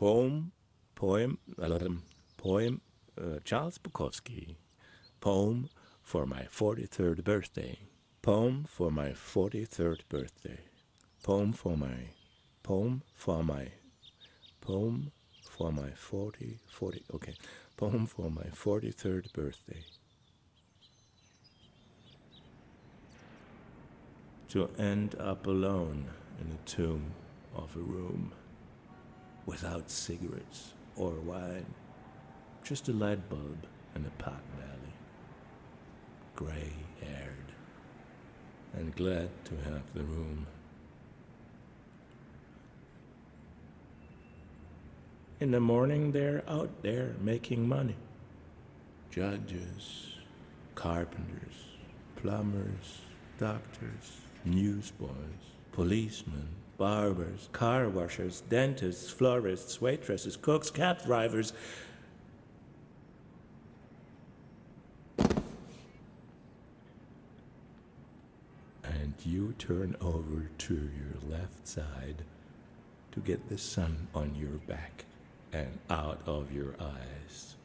Poem, poem, poem, Charles Bukowski. Poem for my 43rd birthday. Poem for my 43rd birthday. Poem for my, poem for my, poem for my 40, okay. Poem for my 43rd birthday. To end up alone in a tomb of a room, without cigarettes or wine, just a light bulb and a pot belly, gray-haired, and glad to have the room. In the morning they're out there making money. Judges, carpenters, plumbers, doctors, newsboys, policemen, barbers, car washers, dentists, florists, waitresses, cooks, cab drivers. And you turn over to your left side to get the sun on your back and out of your eyes.